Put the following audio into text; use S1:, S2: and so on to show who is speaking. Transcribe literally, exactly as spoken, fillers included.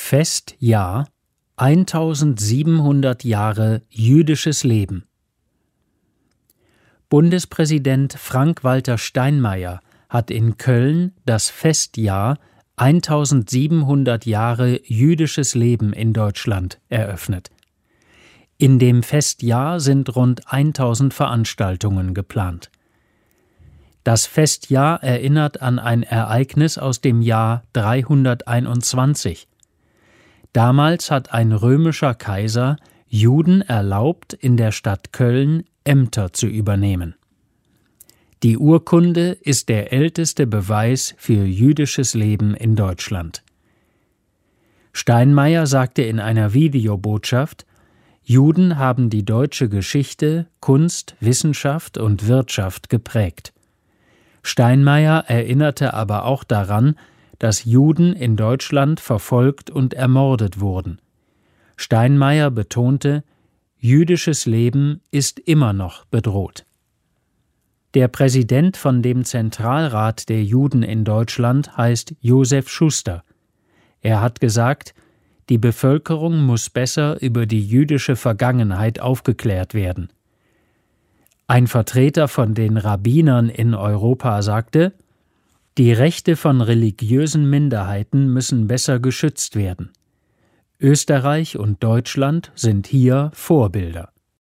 S1: Festjahr eintausendsiebenhundert Jahre jüdisches Leben. Bundespräsident Frank-Walter Steinmeier hat in Köln das Festjahr eintausendsiebenhundert Jahre jüdisches Leben in Deutschland eröffnet. In dem Festjahr sind rund tausend Veranstaltungen geplant. Das Festjahr erinnert an ein Ereignis aus dem Jahr dreihunderteinundzwanzig. Damals hat ein römischer Kaiser Juden erlaubt, in der Stadt Köln Ämter zu übernehmen. Die Urkunde ist der älteste Beweis für jüdisches Leben in Deutschland. Steinmeier sagte in einer Videobotschaft, Juden haben die deutsche Geschichte, Kunst, Wissenschaft und Wirtschaft geprägt. Steinmeier erinnerte aber auch daran, dass Juden in Deutschland verfolgt und ermordet wurden. Steinmeier betonte, jüdisches Leben ist immer noch bedroht. Der Präsident von dem Zentralrat der Juden in Deutschland heißt Josef Schuster. Er hat gesagt, die Bevölkerung muss besser über die jüdische Vergangenheit aufgeklärt werden. Ein Vertreter von den Rabbinern in Europa sagte, die Rechte von religiösen Minderheiten müssen besser geschützt werden. Österreich und Deutschland sind hier Vorbilder.